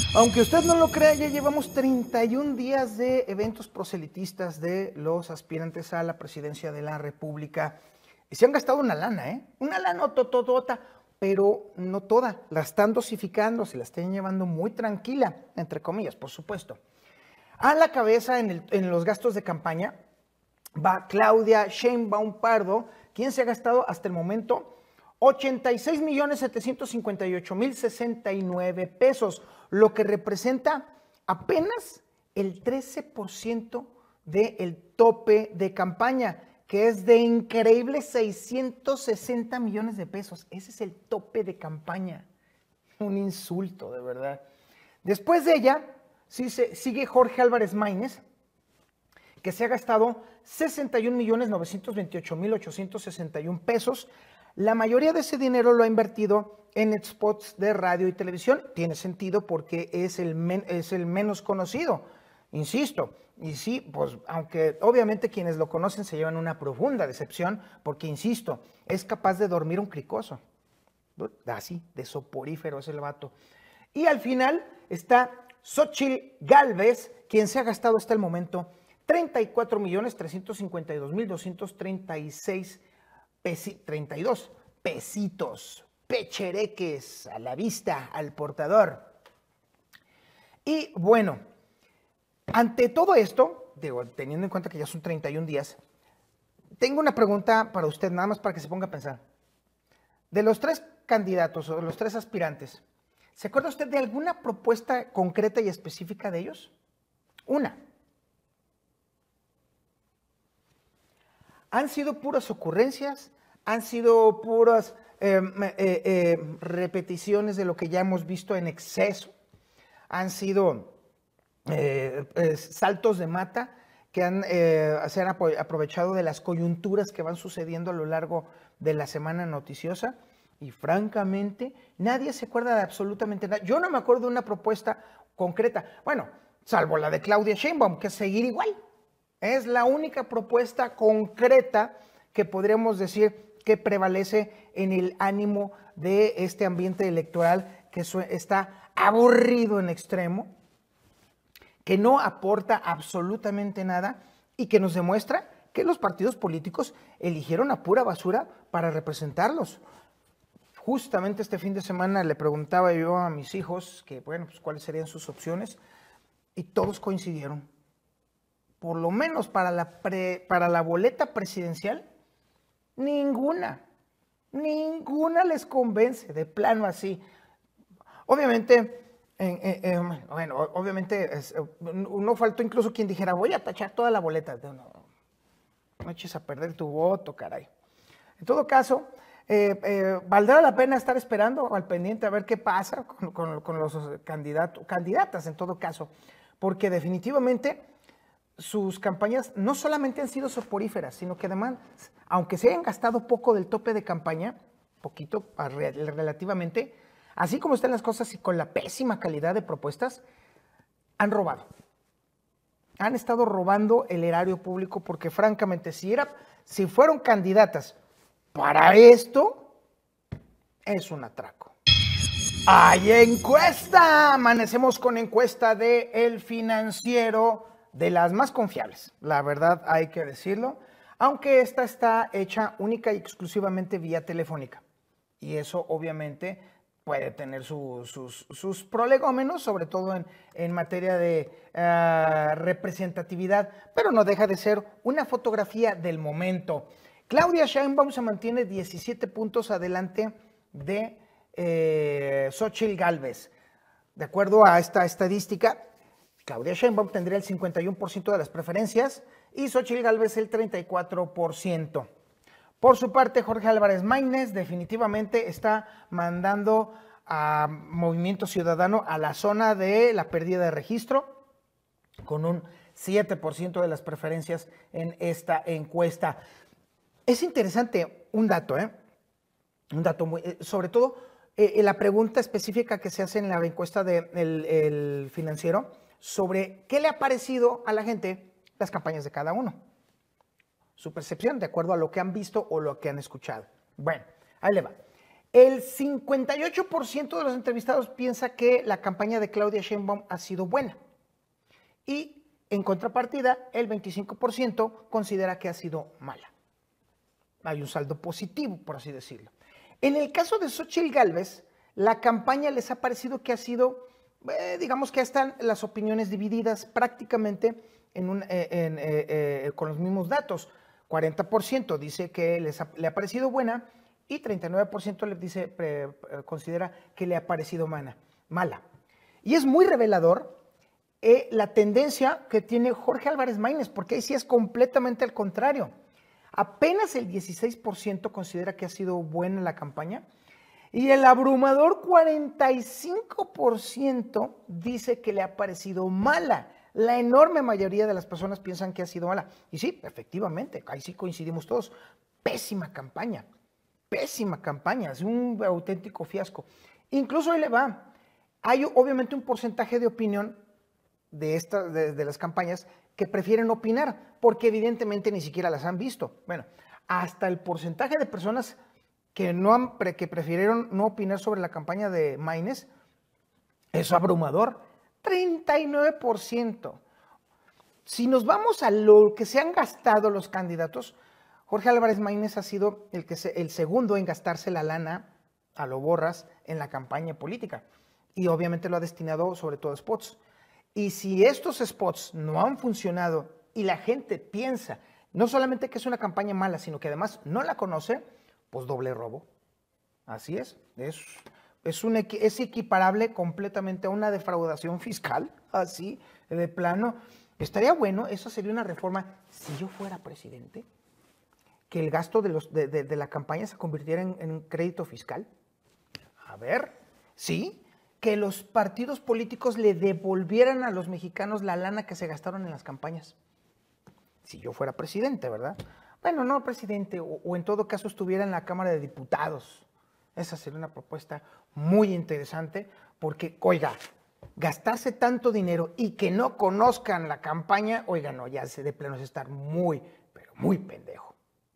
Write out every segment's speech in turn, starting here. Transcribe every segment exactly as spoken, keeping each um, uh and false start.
Aunque usted no lo crea, ya llevamos treinta y un días de eventos proselitistas de los aspirantes a la presidencia de la República. Y se han gastado una lana, ¿eh? Una lana tototota, pero no toda. La están dosificando, se la están llevando muy tranquila, entre comillas, por supuesto. A la cabeza en, el, en los gastos de campaña va Claudia Sheinbaum Pardo, quien se ha gastado hasta el momento ochenta y seis millones setecientos cincuenta y ocho mil sesenta y nueve pesos, lo que representa apenas el trece por ciento del tope de campaña, que es de increíbles seiscientos sesenta millones de pesos. Ese es el tope de campaña. Un insulto, de verdad. Después de ella, sí, se, sigue Jorge Álvarez Maínez, que se ha gastado sesenta y un millones novecientos veintiocho mil ochocientos sesenta y un pesos. La mayoría de ese dinero lo ha invertido en spots de radio y televisión. Tiene sentido porque es el, men, es el menos conocido, insisto. Y sí, pues aunque obviamente quienes lo conocen se llevan una profunda decepción porque, insisto, es capaz de dormir un cricoso. Así, de soporífero es el vato. Y al final está Xóchitl Gálvez, quien se ha gastado hasta el momento treinta y cuatro millones trescientos cincuenta y dos mil doscientos treinta y seis Pesi, treinta y dos pesitos, pechereques a la vista, al portador. Y bueno, ante todo esto, digo, teniendo en cuenta que ya son treinta y un días, tengo una pregunta para usted, nada más para que se ponga a pensar. De los tres candidatos o de los tres aspirantes, ¿se acuerda usted de alguna propuesta concreta y específica de ellos? Una. Han sido puras ocurrencias, han sido puras eh, eh, eh, repeticiones de lo que ya hemos visto en exceso, han sido eh, eh, saltos de mata que han, eh, se han aprovechado de las coyunturas que van sucediendo a lo largo de la semana noticiosa y francamente nadie se acuerda de absolutamente nada. Yo no me acuerdo de una propuesta concreta, bueno, salvo la de Claudia Sheinbaum, que es seguir igual. Es la única propuesta concreta que podríamos decir que prevalece en el ánimo de este ambiente electoral que está aburrido en extremo, que no aporta absolutamente nada y que nos demuestra que los partidos políticos eligieron a pura basura para representarlos. Justamente este fin de semana le preguntaba yo a mis hijos que, bueno, pues cuáles serían sus opciones y todos coincidieron. Por lo menos para la, pre, para la boleta presidencial, ninguna, ninguna les convence, de plano así. Obviamente, eh, eh, eh, bueno, obviamente es, no faltó incluso quien dijera, voy a tachar toda la boleta. No, no, no eches a perder tu voto, caray. En todo caso, eh, eh, valdrá la pena estar esperando al pendiente a ver qué pasa con, con, con los candidatos, candidatas en todo caso, porque definitivamente sus campañas no solamente han sido soporíferas, sino que además, aunque se hayan gastado poco del tope de campaña, poquito relativamente, así como están las cosas y con la pésima calidad de propuestas, han robado. Han estado robando el erario público porque francamente, si, era, si fueron candidatas para esto, es un atraco. ¡Hay encuesta! Amanecemos con encuesta de El Financiero, de las más confiables, la verdad hay que decirlo, aunque esta está hecha única y exclusivamente vía telefónica. Y eso obviamente puede tener su, sus, sus prolegómenos, sobre todo en, en materia de uh, representatividad, pero no deja de ser una fotografía del momento. Claudia Sheinbaum se mantiene diecisiete puntos adelante de eh, Xóchitl Gálvez. De acuerdo a esta estadística, Claudia Sheinbaum tendría el cincuenta y uno por ciento de las preferencias y Xóchitl Gálvez el treinta y cuatro por ciento. Por su parte, Jorge Álvarez Maínez definitivamente está mandando a Movimiento Ciudadano a la zona de la pérdida de registro, con un siete por ciento de las preferencias en esta encuesta. Es interesante un dato, ¿eh? Un dato muy, sobre todo eh, la pregunta específica que se hace en la encuesta del de el Financiero sobre qué le ha parecido a la gente las campañas de cada uno. Su percepción de acuerdo a lo que han visto o lo que han escuchado. Bueno, ahí le va. El cincuenta y ocho por ciento de los entrevistados piensa que la campaña de Claudia Sheinbaum ha sido buena. Y en contrapartida, el veinticinco por ciento considera que ha sido mala. Hay un saldo positivo, por así decirlo. En el caso de Xóchitl Gálvez, la campaña les ha parecido que ha sido, eh, digamos que están las opiniones divididas prácticamente en un, eh, en, eh, eh, con los mismos datos. cuarenta por ciento dice que les ha, le ha parecido buena y treinta y nueve por ciento le dice, eh, considera que le ha parecido mala. mala. Y es muy revelador eh, la tendencia que tiene Jorge Álvarez Maínez, porque ahí sí es completamente al contrario. Apenas el dieciséis por ciento considera que ha sido buena la campaña y el abrumador cuarenta y cinco por ciento dice que le ha parecido mala. La enorme mayoría de las personas piensan que ha sido mala. Y sí, efectivamente, ahí sí coincidimos todos. Pésima campaña, pésima campaña, es un auténtico fiasco. Incluso ahí le va. Hay obviamente un porcentaje de opinión de, esta, de, de las campañas que prefieren opinar, porque evidentemente ni siquiera las han visto. Bueno, hasta el porcentaje de personas que, no han, que prefirieron no opinar sobre la campaña de Maínez es abrumador, treinta y nueve por ciento. Si nos vamos a lo que se han gastado los candidatos, Jorge Álvarez Maínez ha sido el, que se, el segundo en gastarse la lana a lo borras en la campaña política, y obviamente lo ha destinado sobre todo a spots. Y si estos spots no han funcionado y la gente piensa no solamente que es una campaña mala, sino que además no la conoce, pues doble robo. Así es, es, es, un, es equiparable completamente a una defraudación fiscal, así de plano. Estaría bueno, eso sería una reforma, si yo fuera presidente, que el gasto de, los, de, de, de la campaña se convirtiera en, en un crédito fiscal. A ver, sí, que los partidos políticos le devolvieran a los mexicanos la lana que se gastaron en las campañas. Si yo fuera presidente, ¿verdad? Bueno, no presidente, o, o en todo caso estuviera en la Cámara de Diputados. Esa sería una propuesta muy interesante porque, oiga, gastarse tanto dinero y que no conozcan la campaña, oiga, no, ya se de plano es estar muy, pero muy pendejo.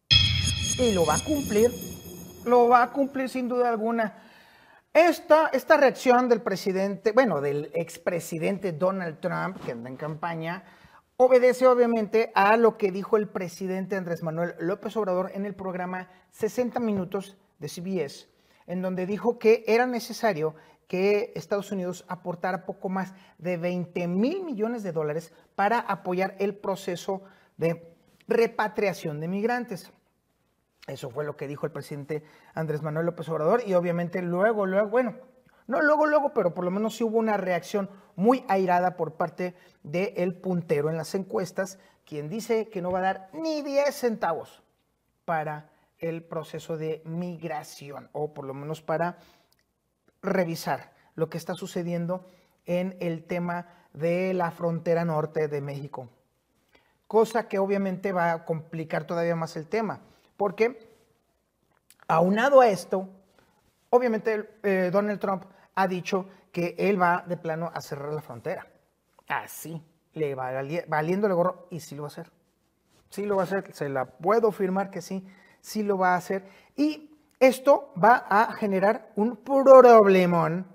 Y lo va a cumplir, lo va a cumplir sin duda alguna. Esta, esta reacción del presidente, bueno, del expresidente Donald Trump, que anda en campaña, obedece obviamente a lo que dijo el presidente Andrés Manuel López Obrador en el programa sesenta minutos de C B S, en donde dijo que era necesario que Estados Unidos aportara poco más de veinte mil millones de dólares para apoyar el proceso de repatriación de migrantes. Eso fue lo que dijo el presidente Andrés Manuel López Obrador y obviamente luego, luego, bueno, no luego, luego, pero por lo menos sí hubo una reacción muy airada por parte del puntero en las encuestas, quien dice que no va a dar ni diez centavos para el proceso de migración, o por lo menos para revisar lo que está sucediendo en el tema de la frontera norte de México. Cosa que obviamente va a complicar todavía más el tema. Porque, aunado a esto, obviamente eh, Donald Trump ha dicho que él va de plano a cerrar la frontera. Así, le va valiéndole gorro, y sí lo va a hacer. Sí lo va a hacer, se la puedo afirmar que sí, sí lo va a hacer. Y esto va a generar un problemón,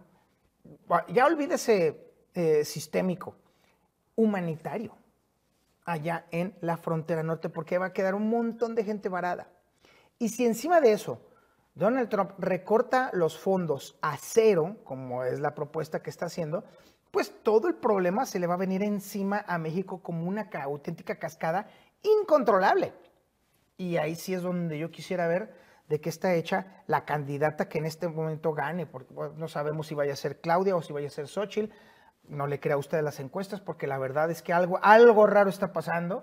ya olvídese eh, sistémico, humanitario, allá en la frontera norte, porque va a quedar un montón de gente varada. Y si encima de eso Donald Trump recorta los fondos a cero, como es la propuesta que está haciendo, pues todo el problema se le va a venir encima a México como una auténtica cascada incontrolable. Y ahí sí es donde yo quisiera ver de qué está hecha la candidata que en este momento gane, porque bueno, no sabemos si vaya a ser Claudia o si vaya a ser Xóchitl. No le crea usted a las encuestas, porque la verdad es que algo, algo raro está pasando.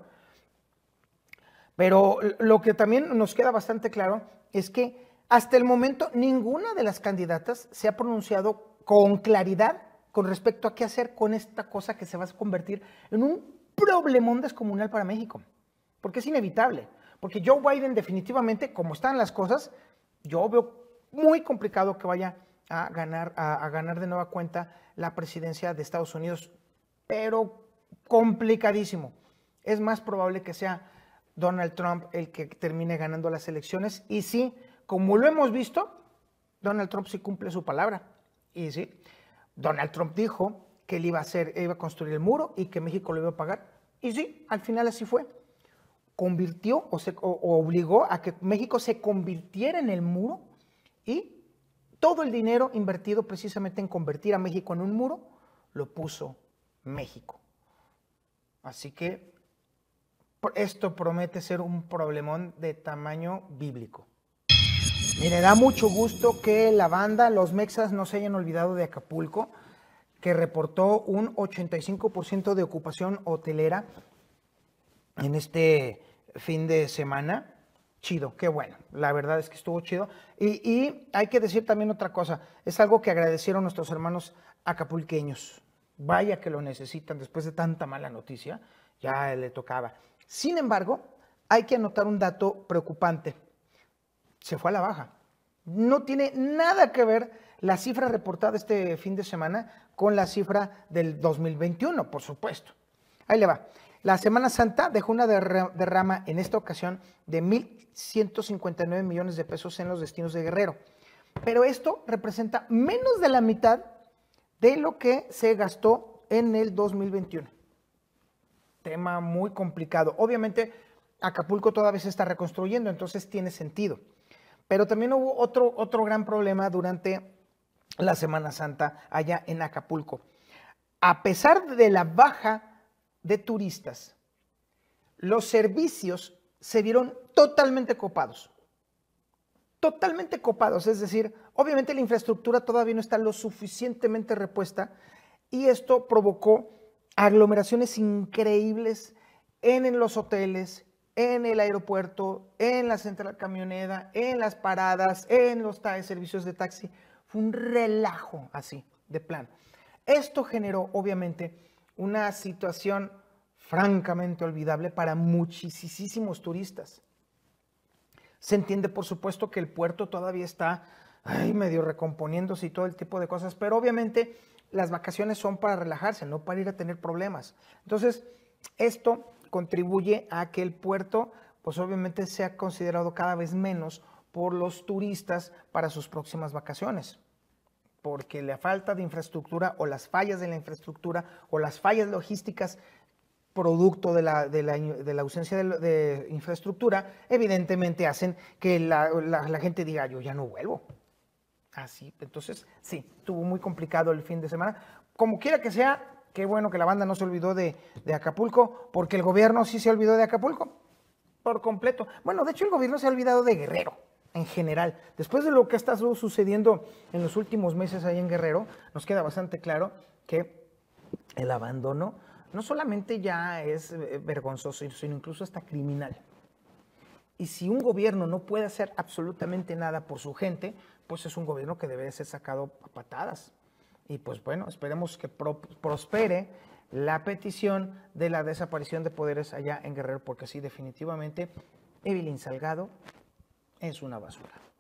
Pero lo que también nos queda bastante claro es que hasta el momento ninguna de las candidatas se ha pronunciado con claridad con respecto a qué hacer con esta cosa que se va a convertir en un problemón descomunal para México. Porque es inevitable. Porque Joe Biden definitivamente, como están las cosas, yo veo muy complicado que vaya a ganar, a, a ganar de nueva cuenta la presidencia de Estados Unidos, pero complicadísimo. Es más probable que sea Donald Trump el que termine ganando las elecciones, y sí, como lo hemos visto, Donald Trump sí cumple su palabra. Y sí, Donald Trump dijo que él iba a hacer, iba a construir el muro y que México lo iba a pagar. Y sí, al final así fue. Convirtió o, se, o, o obligó a que México se convirtiera en el muro y todo el dinero invertido precisamente en convertir a México en un muro lo puso México. Así que esto promete ser un problemón de tamaño bíblico. Me da mucho gusto que la banda, los mexas, no se hayan olvidado de Acapulco, que reportó un ochenta y cinco por ciento de ocupación hotelera en este fin de semana. Chido, qué bueno, la verdad es que estuvo chido. Y, y hay que decir también otra cosa, es algo que agradecieron nuestros hermanos acapulqueños. Vaya que lo necesitan después de tanta mala noticia, ya le tocaba. Sin embargo, hay que anotar un dato preocupante. Se fue a la baja. No tiene nada que ver la cifra reportada este fin de semana con la cifra del dos mil veintiuno, por supuesto. Ahí le va. La Semana Santa dejó una derrama en esta ocasión de mil ciento cincuenta y nueve millones de pesos en los destinos de Guerrero. Pero esto representa menos de la mitad de lo que se gastó en el dos mil veintiuno. Tema muy complicado. Obviamente, Acapulco todavía se está reconstruyendo, entonces tiene sentido. Pero también hubo otro, otro gran problema durante la Semana Santa allá en Acapulco. A pesar de la baja de turistas, los servicios se vieron totalmente copados. Totalmente copados, es decir, obviamente la infraestructura todavía no está lo suficientemente repuesta y esto provocó aglomeraciones increíbles en los hoteles, en el aeropuerto, en la central camionera, en las paradas, en los servicios de taxi. Fue un relajo así, de plano. Esto generó, obviamente, una situación francamente olvidable para muchísimos turistas. Se entiende, por supuesto, que el puerto todavía está ay, medio recomponiéndose y todo el tipo de cosas, pero obviamente las vacaciones son para relajarse, no para ir a tener problemas. Entonces, esto contribuye a que el puerto, pues obviamente sea considerado cada vez menos por los turistas para sus próximas vacaciones, porque la falta de infraestructura o las fallas de la infraestructura o las fallas logísticas producto de la, de la, de la ausencia de, de infraestructura, evidentemente hacen que la, la, la gente diga, yo ya no vuelvo. Así, entonces, sí, estuvo muy complicado el fin de semana. Como quiera que sea, qué bueno que la banda no se olvidó de, de Acapulco, porque el gobierno sí se olvidó de Acapulco, por completo. Bueno, de hecho el gobierno se ha olvidado de Guerrero, en general. Después de lo que está sucediendo en los últimos meses ahí en Guerrero, nos queda bastante claro que el abandono no solamente ya es vergonzoso, sino incluso hasta criminal. Y si un gobierno no puede hacer absolutamente nada por su gente, pues es un gobierno que debe ser sacado a patadas. Y pues bueno, esperemos que pro prospere la petición de la desaparición de poderes allá en Guerrero, porque sí, definitivamente, Evelyn Salgado es una basura.